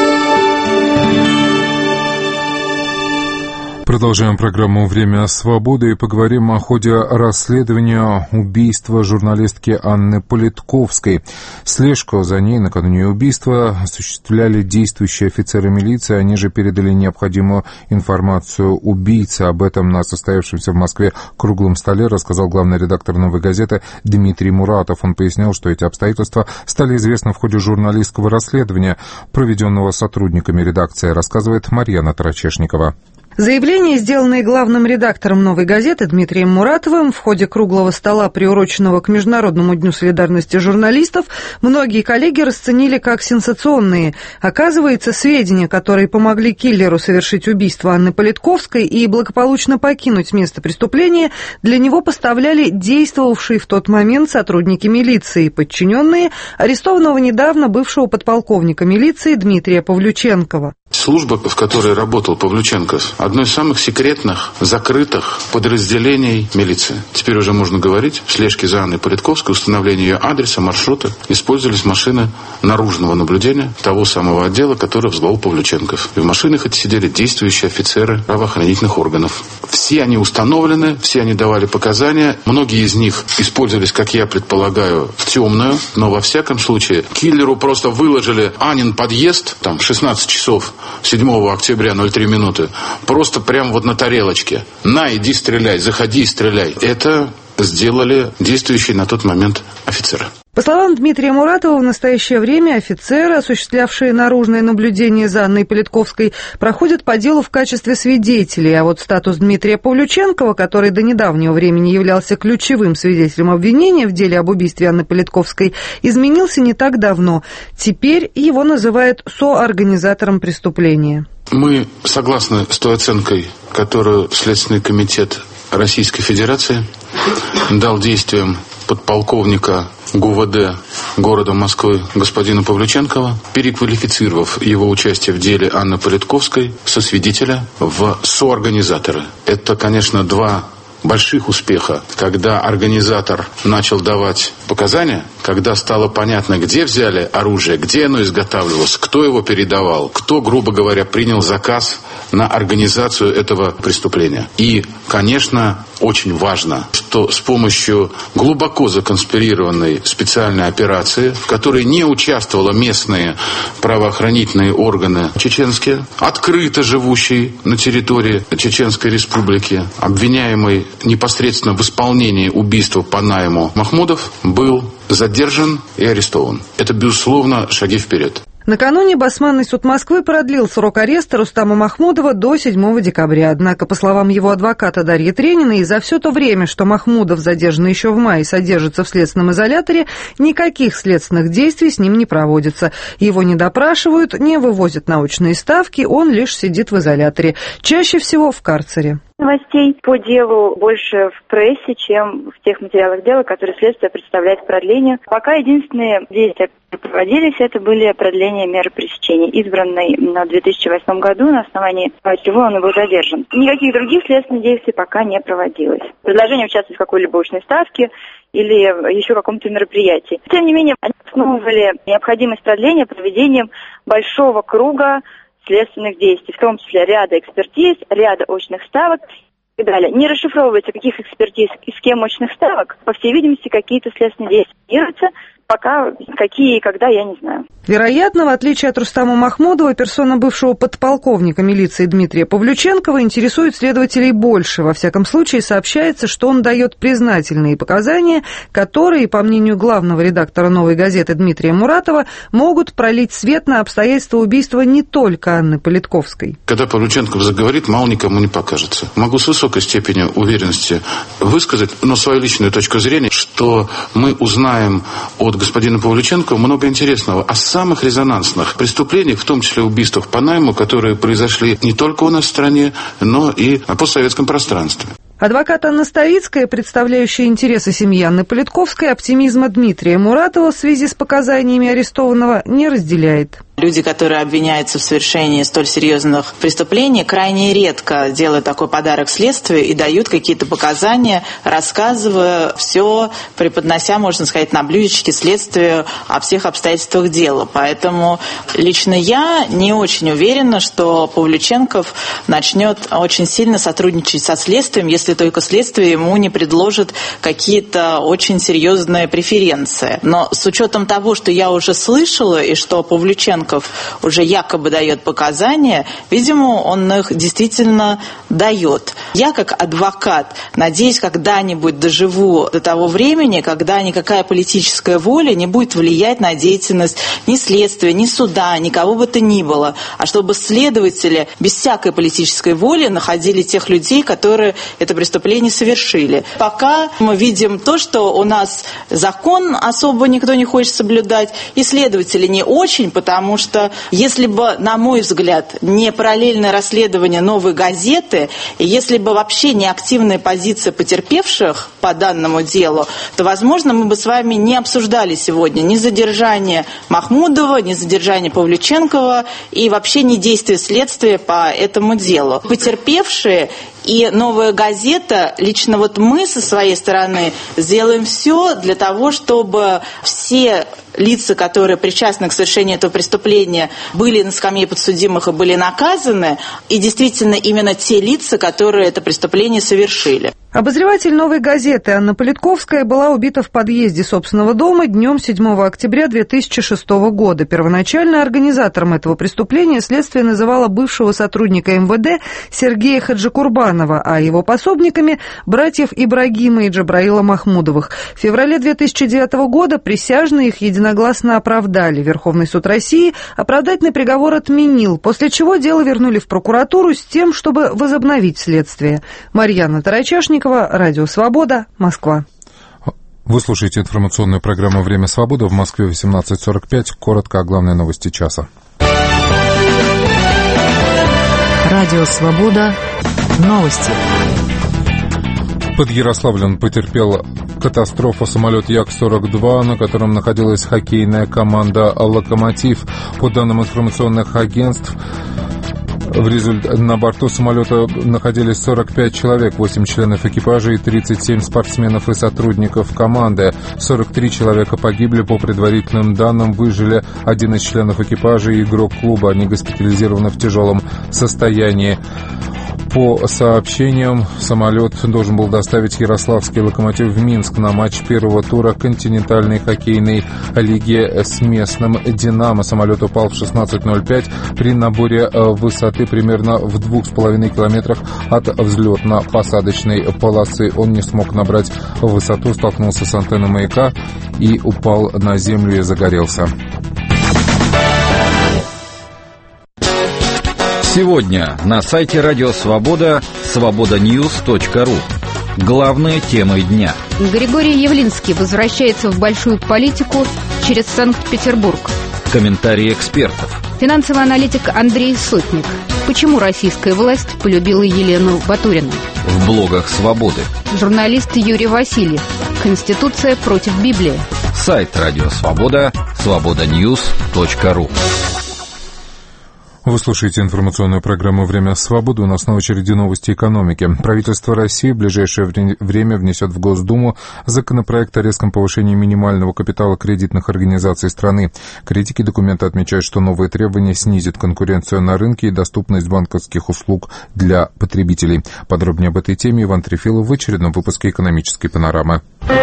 Продолжаем программу «Время свободы» и поговорим о ходе расследования убийства журналистки Анны Политковской. Слежку за ней накануне убийства осуществляли действующие офицеры милиции. Они же передали необходимую информацию убийце. Об этом на состоявшемся в Москве круглом столе рассказал главный редактор «Новой газеты» Дмитрий Муратов. Он пояснил, что эти обстоятельства стали известны в ходе журналистского расследования, проведенного сотрудниками редакции, рассказывает Марьяна Тарачешникова. Заявление, сделанное главным редактором «Новой газеты» Дмитрием Муратовым в ходе круглого стола, приуроченного к Международному дню солидарности журналистов, многие коллеги расценили как сенсационные. Оказывается, сведения, которые помогли киллеру совершить убийство Анны Политковской и благополучно покинуть место преступления, для него поставляли действовавшие в тот момент сотрудники милиции, подчиненные арестованного недавно бывшего подполковника милиции Дмитрия Павлюченкова. Служба, в которой работал Павлюченко, одно из самых секретных, закрытых подразделений милиции. Теперь уже можно говорить, в слежке за Анной Политковской, установлении ее адреса, маршрута, использовались машины наружного наблюдения того самого отдела, который возглавил Павлюченков. И в машинах эти сидели действующие офицеры правоохранительных органов. Все они установлены, все они давали показания. Многие из них использовались, как я предполагаю, в темную, но во всяком случае киллеру просто выложили Анин подъезд, там, в шестнадцать часов седьмого октября, ноль три минуты, просто прямо вот на тарелочке. На, иди стреляй, заходи и стреляй. Это сделали действующие на тот момент офицеры. По словам Дмитрия Муратова, в настоящее время офицеры, осуществлявшие наружное наблюдение за Анной Политковской, проходят по делу в качестве свидетелей, а вот статус Дмитрия Павлюченкова, который до недавнего времени являлся ключевым свидетелем обвинения в деле об убийстве Анны Политковской, изменился не так давно. Теперь его называют соорганизатором преступления. Мы согласны с той оценкой, которую Следственный комитет Российской Федерации дал действиям подполковника ГУВД города Москвы господина Павлюченкова, переквалифицировав его участие в деле Анны Политковской со свидетеля в соорганизатора. Это, конечно, два больших успеха, когда организатор начал давать показания, когда стало понятно, где взяли оружие, где оно изготавливалось, кто его передавал, кто, грубо говоря, принял заказ на организацию этого преступления. И, конечно, очень важно, что с помощью глубоко законспирированной специальной операции, в которой не участвовали местные правоохранительные органы чеченские, открыто живущие на территории Чеченской Республики, обвиняемый непосредственно в исполнении убийства по найму Махмудов, был задержан и арестован. Это, безусловно, шаги вперед. Накануне Басманный суд Москвы продлил срок ареста Рустама Махмудова до седьмого декабря. Однако, по словам его адвоката Дарьи Трениной, за все то время, что Махмудов, задержанный еще в мае, содержится в следственном изоляторе, никаких следственных действий с ним не проводится. Его не допрашивают, не вывозят на очные ставки, он лишь сидит в изоляторе. Чаще всего в карцере. Новостей по делу больше в прессе, чем в тех материалах дела, которые следствие представляет к продлению. Пока единственные действия, которые проводились, это были продление меры пресечения, избранной в две тысячи восьмом году, на основании чего он и был задержан. Никаких других следственных действий пока не проводилось. Предложение участвовать в какой-либо очной ставке или еще каком-то мероприятии. Тем не менее, они основывали необходимость продления проведением большого круга следственных действий, в том числе ряда экспертиз, ряда очных ставок и так далее. Не расшифровывается, каких экспертиз и с кем очных ставок. По всей видимости, какие-то следственные действия делаются. Пока какие и когда, я не знаю. Вероятно, в отличие от Рустама Махмудова, персона бывшего подполковника милиции Дмитрия Павлюченкова интересует следователей больше. Во всяком случае, сообщается, что он дает признательные показания, которые, по мнению главного редактора «Новой газеты» Дмитрия Муратова, могут пролить свет на обстоятельства убийства не только Анны Политковской. Когда Павлюченков заговорит, мало никому не покажется. Могу с высокой степенью уверенности высказать, но свою личную точку зрения, что мы узнаем от господина Павлюченкова много интересного о самых резонансных преступлениях, в том числе убийствах по найму, которые произошли не только у нас в стране, но и на постсоветском пространстве. Адвокат Анна Ставицкая, представляющая интересы семьи Анны Политковской, оптимизма Дмитрия Муратова в связи с показаниями арестованного не разделяет. Люди, которые обвиняются в совершении столь серьезных преступлений, крайне редко делают такой подарок следствию и дают какие-то показания, рассказывая все, преподнося, можно сказать, на блюдечке следствию о всех обстоятельствах дела. Поэтому лично я не очень уверена, что Павлюченков начнет очень сильно сотрудничать со следствием, если только следствие ему не предложит какие-то очень серьезные преференции. Но с учетом того, что я уже слышала, и что Павлюченков уже якобы дает показания, видимо, он их действительно дает. Я, как адвокат, надеюсь, когда-нибудь доживу до того времени, когда никакая политическая воля не будет влиять на деятельность ни следствия, ни суда, никого бы то ни было, а чтобы следователи без всякой политической воли находили тех людей, которые это преступление совершили. Пока мы видим то, что у нас закон особо никто не хочет соблюдать, и следователи не очень, потому что если бы, на мой взгляд, не параллельное расследование «Новой газеты», и если бы вообще не активная позиция потерпевших по данному делу, то, возможно, мы бы с вами не обсуждали сегодня ни задержание Махмудова, ни задержание Павлюченкова и вообще не действия следствия по этому делу. Потерпевшие и «Новая газета», лично вот мы со своей стороны сделаем все для того, чтобы все лица, которые причастны к совершению этого преступления, были на скамье подсудимых и были наказаны, и действительно именно те лица, которые это преступление совершили. Обозреватель «Новой газеты» Анна Политковская была убита в подъезде собственного дома днем седьмого октября две тысячи шестого года. Первоначально организатором этого преступления следствие называло бывшего сотрудника эм вэ дэ Сергея Хаджикурбанова, а его пособниками – братьев Ибрагима и Джабраила Махмудовых. В феврале две тысячи девятого года присяжные их единогласно оправдали. Верховный суд России оправдательный приговор отменил, после чего дело вернули в прокуратуру с тем, чтобы возобновить следствие. Марьяна Тарачашникова, Радио Свобода, Москва. Вы слушаете информационную программу «Время свободы» в Москве восемнадцать сорок пять. Коротко о главной новости часа. Радио Свобода. Новости. Под Ярославлем потерпел катастрофу самолет Як сорок два, на котором находилась хоккейная команда «Локомотив». По данным информационных агентств, В результате на борту самолета находились сорок пять человек, восемь членов экипажа и тридцать семь спортсменов и сотрудников команды. сорок три человека погибли, по предварительным данным выжили один из членов экипажа и игрок клуба. Они госпитализированы в тяжелом состоянии. По сообщениям, самолет должен был доставить ярославский «Локомотив» в Минск на матч первого тура континентальной хоккейной лиги с местным «Динамо». Самолет упал в шестнадцать ноль пять при наборе высоты примерно в двух с половиной километрах от взлетно-посадочной полосы. Он не смог набрать высоту, столкнулся с антенной маяка и упал на землю и загорелся. Сегодня на сайте Радио Свобода свобода ньюс точка ру. Главные темы дня. Григорий Явлинский возвращается в большую политику через Санкт-Петербург. Комментарии экспертов. Финансовый аналитик Андрей Сотник. Почему российская власть полюбила Елену Батурину? В блогах Свободы. Журналист Юрий Васильев. Конституция против Библии. Сайт Радио Свобода свобода ньюс точка ру. Вы слушаете информационную программу «Время свободы». У нас на очереди новости экономики. Правительство России в ближайшее время внесет в Госдуму законопроект о резком повышении минимального капитала кредитных организаций страны. Критики документа отмечают, что новые требования снизят конкуренцию на рынке и доступность банковских услуг для потребителей. Подробнее об этой теме Иван Трефилов в очередном выпуске «Экономической панорамы».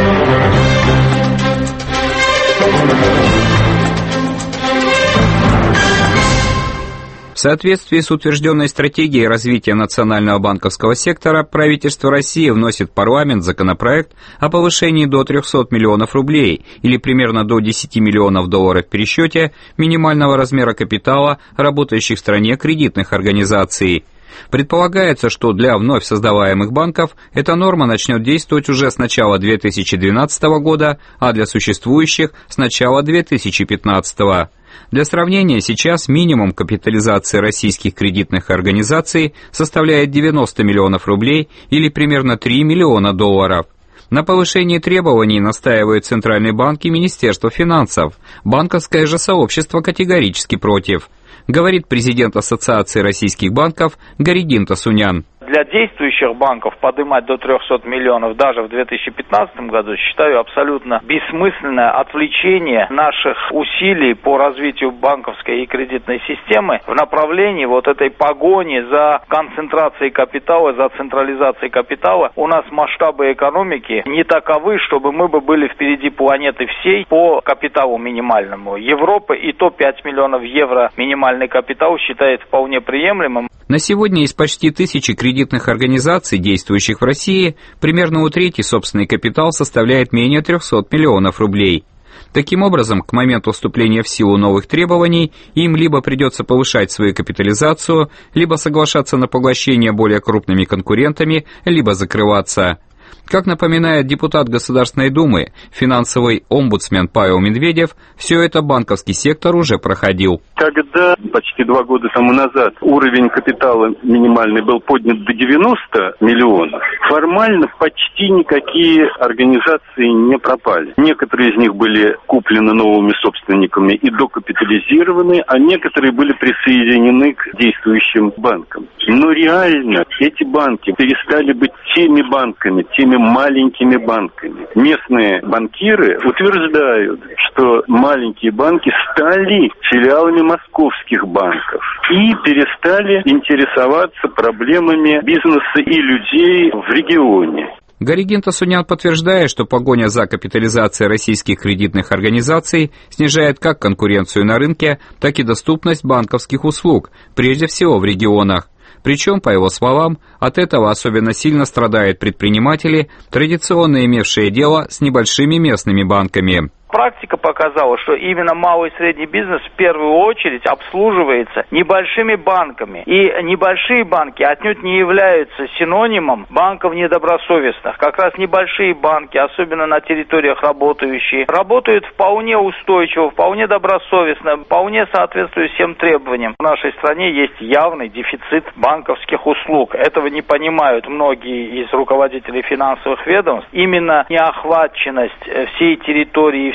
В соответствии с утвержденной стратегией развития национального банковского сектора, правительство России вносит в парламент законопроект о повышении до трехсот миллионов рублей или примерно до десяти миллионов долларов в пересчете минимального размера капитала работающих в стране кредитных организаций. Предполагается, что для вновь создаваемых банков эта норма начнет действовать уже с начала две тысячи двенадцатого года, а для существующих с начала две тысячи пятнадцатого. Для сравнения, сейчас минимум капитализации российских кредитных организаций составляет девяносто миллионов рублей или примерно три миллиона долларов. На повышении требований настаивает Центральный банк и Министерство финансов. Банковское же сообщество категорически против, говорит президент Ассоциации российских банков Гаригин Тасунян. Для действующих банков поднимать до трехсот миллионов даже в две тысячи пятнадцатом году считаю абсолютно бессмысленное отвлечение наших усилий по развитию банковской и кредитной системы в направлении вот этой погони за концентрацией капитала, за централизацией капитала. У нас масштабы экономики не таковы, чтобы мы бы были впереди планеты всей по капиталу минимальному. Европа и то пять миллионов евро минимальный капитал считает вполне приемлемым. На сегодня из почти тысячи кредитных организаций, действующих в России, примерно у трети собственный капитал составляет менее трехсот миллионов рублей. Таким образом, к моменту вступления в силу новых требований им либо придется повышать свою капитализацию, либо соглашаться на поглощение более крупными конкурентами, либо закрываться. Как напоминает депутат Государственной Думы, финансовый омбудсмен Павел Медведев, все это банковский сектор уже проходил. Когда почти два года тому назад уровень капитала минимальный был поднят до девяноста миллионов, формально почти никакие организации не пропали. Некоторые из них были куплены новыми собственниками и докапитализированы, а некоторые были присоединены к действующим банкам. Но реально эти банки перестали быть теми банками, теми маленькими банками. Местные банкиры утверждают, что маленькие банки стали филиалами московских банков и перестали интересоваться проблемами бизнеса и людей в регионе. Гаригин Тасунян подтверждает, что погоня за капитализацией российских кредитных организаций снижает как конкуренцию на рынке, так и доступность банковских услуг, прежде всего в регионах. Причем, по его словам, от этого особенно сильно страдают предприниматели, традиционно имевшие дело с небольшими местными банками. Практика показала, что именно малый и средний бизнес в первую очередь обслуживается небольшими банками. И небольшие банки отнюдь не являются синонимом банков недобросовестных. Как раз небольшие банки, особенно на территориях работающие, работают вполне устойчиво, вполне добросовестно, вполне соответствуя всем требованиям. В нашей стране есть явный дефицит банковских услуг. Этого не понимают многие из руководителей финансовых ведомств. Именно неохваченность всей территории,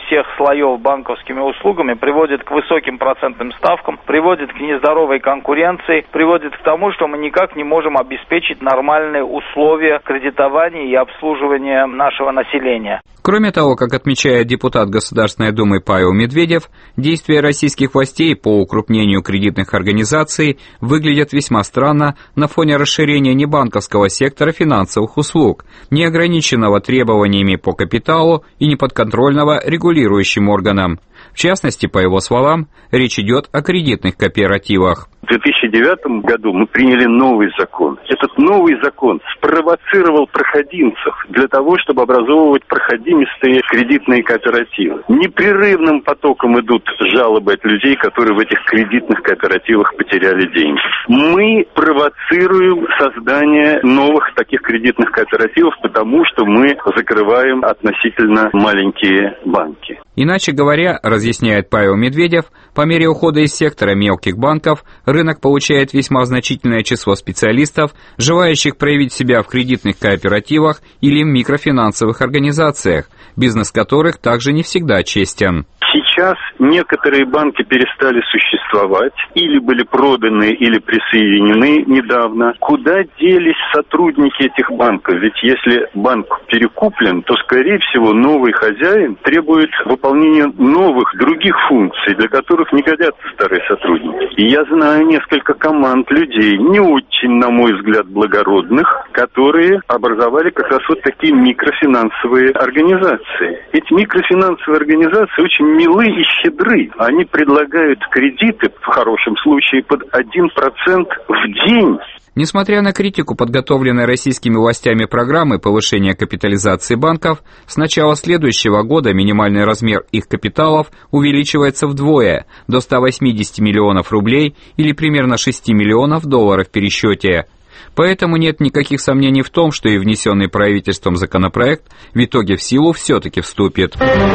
всех слоев банковскими услугами приводит к высоким процентным ставкам, приводит к нездоровой конкуренции, приводит к тому, что мы никак не можем обеспечить нормальные условия кредитования и обслуживания нашего населения. Кроме того, как отмечает депутат Государственной Думы Павел Медведев, действия российских властей по укрупнению кредитных организаций выглядят весьма странно на фоне расширения небанковского сектора финансовых услуг, не ограниченного требованиями по капиталу и неподконтрольного регулирующим органам. В частности, по его словам, речь идет о кредитных кооперативах. В две тысячи девятом году мы приняли новый закон. Этот новый закон спровоцировал проходимцев для того, чтобы образовывать проходимистые кредитные кооперативы. Непрерывным потоком идут жалобы от людей, которые в этих кредитных кооперативах потеряли деньги. Мы провоцируем создание новых таких кредитных кооперативов, потому что мы закрываем относительно маленькие банки. Иначе говоря, разъясняет Павел Медведев, по мере ухода из сектора мелких банков рынок получает весьма значительное число специалистов, желающих проявить себя в кредитных кооперативах или микрофинансовых организациях, бизнес которых также не всегда честен. Сейчас некоторые банки перестали существовать, или были проданы, или присоединены недавно. Куда делись сотрудники этих банков? Ведь если банк перекуплен, то, скорее всего, новый хозяин требует выполнения новых, других функций, для которых не годятся старые сотрудники. И я знаю несколько команд людей, не очень, на мой взгляд, благородных, которые образовали как раз вот такие микрофинансовые организации. Эти микрофинансовые организации очень милы и щедры. Они предлагают кредиты, в хорошем случае, под один процент в день. Несмотря на критику подготовленной российскими властями программы повышения капитализации банков, с начала следующего года минимальный размер их капиталов увеличивается вдвое, до ста восьмидесяти миллионов рублей или примерно шести миллионов долларов в пересчете. Поэтому нет никаких сомнений в том, что и внесенный правительством законопроект в итоге в силу все-таки вступит.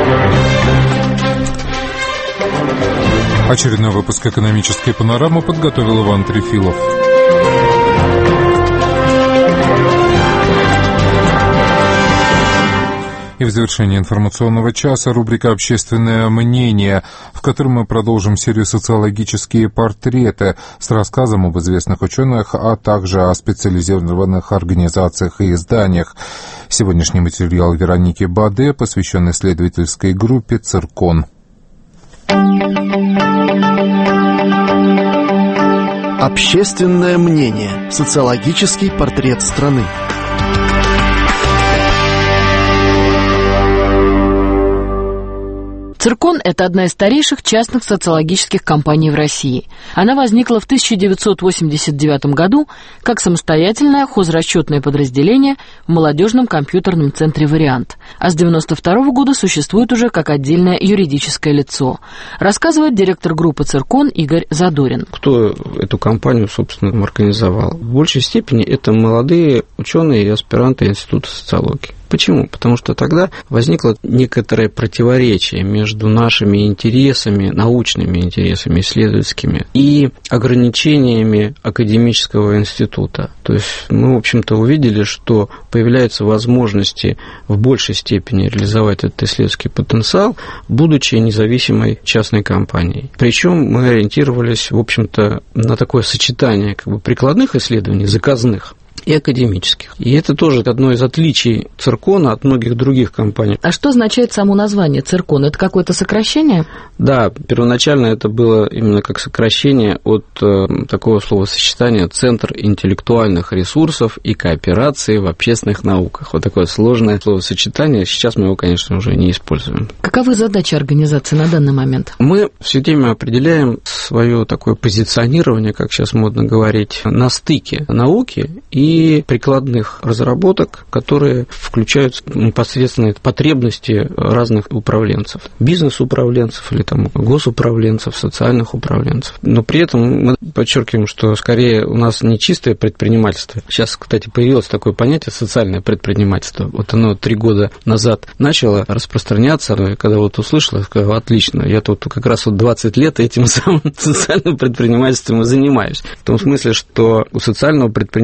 Очередной выпуск «Экономической панорамы» подготовил Иван Трефилов. И в завершении информационного часа рубрика «Общественное мнение», в которой мы продолжим серию «Социологические портреты» с рассказом об известных ученых, а также о специализированных организациях и изданиях. Сегодняшний материал Вероники Баде посвящен исследовательской группе «Циркон». Общественное мнение. Социологический портрет страны. «Циркон» — это одна из старейших частных социологических компаний в России. Она возникла в тысяча девятьсот восемьдесят девятом году как самостоятельное хозрасчетное подразделение в молодежном компьютерном центре «Вариант», а с девяносто второго года существует уже как отдельное юридическое лицо. Рассказывает директор группы «Циркон» Игорь Задорин. Кто эту компанию, собственно, организовал? В большей степени это молодые ученые и аспиранты Института социологии. Почему? Потому что тогда возникло некоторое противоречие между нашими интересами, научными интересами, исследовательскими, и ограничениями академического института. То есть мы, в общем-то, увидели, что появляются возможности в большей степени реализовать этот исследовательский потенциал, будучи независимой частной компанией. Причем мы ориентировались, в общем-то, на такое сочетание как бы прикладных исследований, заказных, и академических. И это тоже одно из отличий «Циркона» от многих других компаний. А что означает само название «Циркон»? Это какое-то сокращение? Да, первоначально это было именно как сокращение от э, такого словосочетания «Центр интеллектуальных ресурсов и кооперации в общественных науках». Вот такое сложное словосочетание. Сейчас мы его, конечно, уже не используем. Каковы задачи организации на данный момент? Мы все время определяем свое такое позиционирование, как сейчас модно говорить, на стыке науки и и прикладных разработок, которые включают непосредственно потребности разных управленцев. Бизнес-управленцев или там госуправленцев, социальных управленцев. Но при этом мы подчеркиваем, что скорее у нас не чистое предпринимательство. Сейчас, кстати, появилось такое понятие социальное предпринимательство. Вот оно три года назад начало распространяться. Когда вот услышал, я сказал, отлично, я тут как раз вот двадцать лет этим самым социальным предпринимательством и занимаюсь. В том смысле, что у социального предпринимателя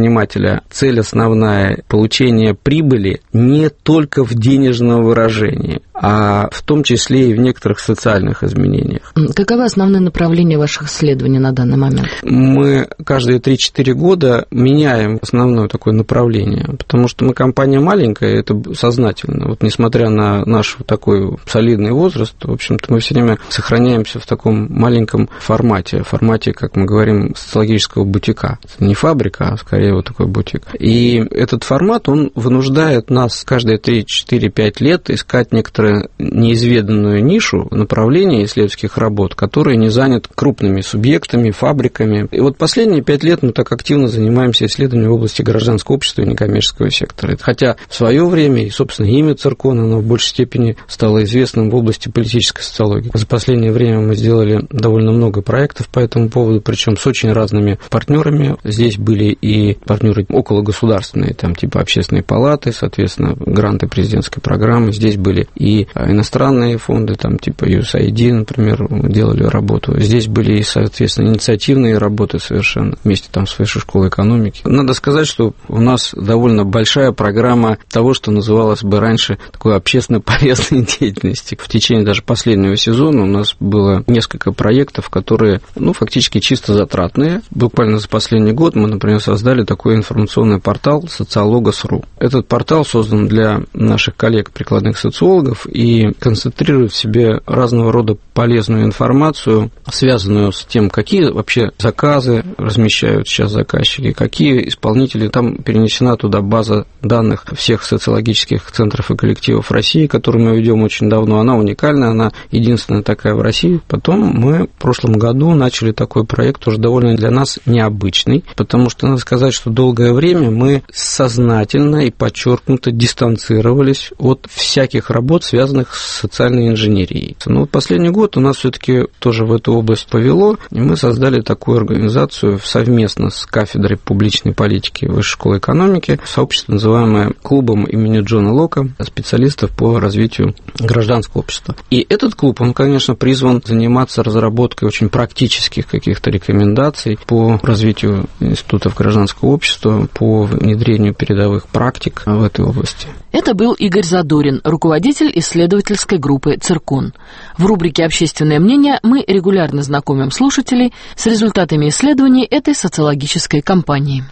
руководителя цель основная – получение прибыли не только в денежном выражении, а в том числе и в некоторых социальных изменениях. Каковы основные направления ваших исследований на данный момент? Мы каждые три-четыре года меняем основное такое направление, потому что мы компания маленькая, это сознательно. Вот несмотря на наш такой солидный возраст, в общем-то, мы все время сохраняемся в таком маленьком формате, формате, как мы говорим, социологического бутика. Это не фабрика, а скорее вот такой бутик. И этот формат, он вынуждает нас каждые три-четыре-пять лет искать некоторые неизведанную нишу направления исследовательских работ, которые не заняты крупными субъектами, фабриками. И вот последние пять лет мы так активно занимаемся исследованием в области гражданского общества и некоммерческого сектора. Хотя в свое время и, собственно, имя Циркон, оно в большей степени стало известным в области политической социологии. За последнее время мы сделали довольно много проектов по этому поводу, причем с очень разными партнерами. Здесь были и партнеры окологосударственные, там типа общественной палаты, соответственно, гранты президентской программы. Здесь были и иностранные фонды, там типа ю эс эй ди, например, делали работу. Здесь были и, соответственно, инициативные работы совершенно, вместе там с Высшей школой экономики. Надо сказать, что у нас довольно большая программа того, что называлось бы раньше такой общественно полезной деятельности. В течение даже последнего сезона у нас было несколько проектов, которые, ну, фактически чисто затратные. Буквально за последний год мы, например, создали такой информационный портал «Социологос точка ру». Этот портал создан для наших коллег, прикладных социологов, и концентрирует в себе разного рода полезную информацию, связанную с тем, какие вообще заказы размещают сейчас заказчики, какие исполнители. Там перенесена туда база данных всех социологических центров и коллективов России, которую мы ведем очень давно. Она уникальная, она единственная такая в России. Потом мы в прошлом году начали такой проект, уже довольно для нас необычный, потому что надо сказать, что долгое время мы сознательно и подчеркнуто дистанцировались от всяких работ, связанных с социальной инженерией. Но вот последний год у нас все-таки тоже в эту область повело, и мы создали такую организацию совместно с кафедрой публичной политики Высшей школы экономики, сообщество, называемое клубом имени Джона Лока, специалистов по развитию гражданского общества. И этот клуб, он, конечно, призван заниматься разработкой очень практических каких-то рекомендаций по развитию институтов гражданского общества, по внедрению передовых практик в этой области. Это был Игорь Задорин, руководитель исследовательской группы «Циркон». В рубрике «Общественное мнение» мы регулярно знакомим слушателей с результатами исследований этой социологической кампании.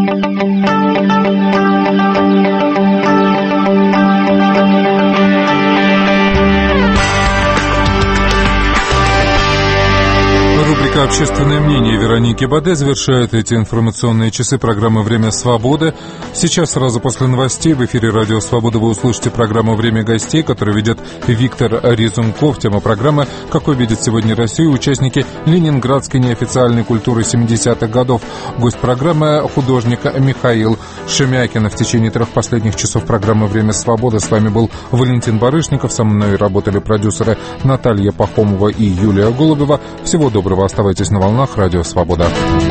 Рубрика «Общественное мнение» Вероники Баде завершает эти информационные часы программы «Время свободы». Сейчас, сразу после новостей, в эфире «Радио Свобода» вы услышите программу «Время гостей», которую ведет Виктор Резунков. Тема программы «Какой видит сегодня Россию?» Участники ленинградской неофициальной культуры семидесятых годов. Гость программы – художник Михаил Шемякин. В течение трех последних часов программы «Время свободы» с вами был Валентин Барышников. Со мной работали продюсеры Наталья Пахомова и Юлия Голубева. Всего доброго. Оставайтесь на волнах «Радио Свобода».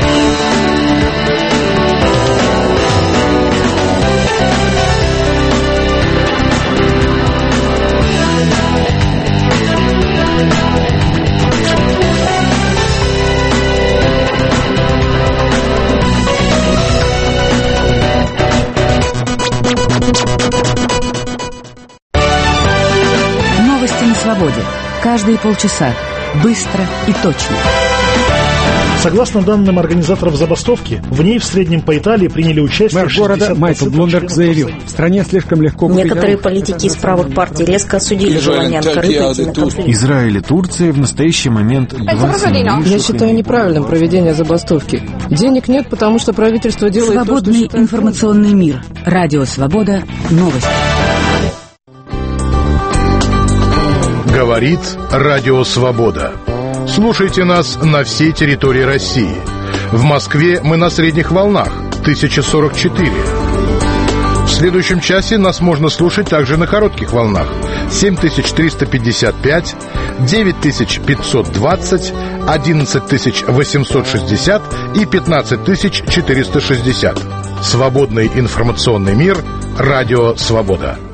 Новости на свободе. Каждые полчаса. Быстро и точно. Согласно данным организаторов забастовки, в ней в среднем по Италии приняли участие Мэр города Майкл Блумберг заявил, в стране слишком легко... Некоторые политики из правых партий резко осудили желание Анкары пойти на конфликт. Израиль и Турция в настоящий момент... Я считаю неправильным проведение забастовки. Денег нет, потому что правительство делает... Свободный то, информационный мир. Радио Свобода. Новости. Говорит Радио Свобода. Слушайте нас на всей территории России. В Москве мы на средних волнах тысяча сорок четыре. В следующем часе нас можно слушать также на коротких волнах семь тысяч триста пятьдесят пять, девять тысяч пятьсот двадцать, одиннадцать тысяч восемьсот шестьдесят и пятнадцать тысяч четыреста шестьдесят. Свободный информационный мир. Радио Свобода.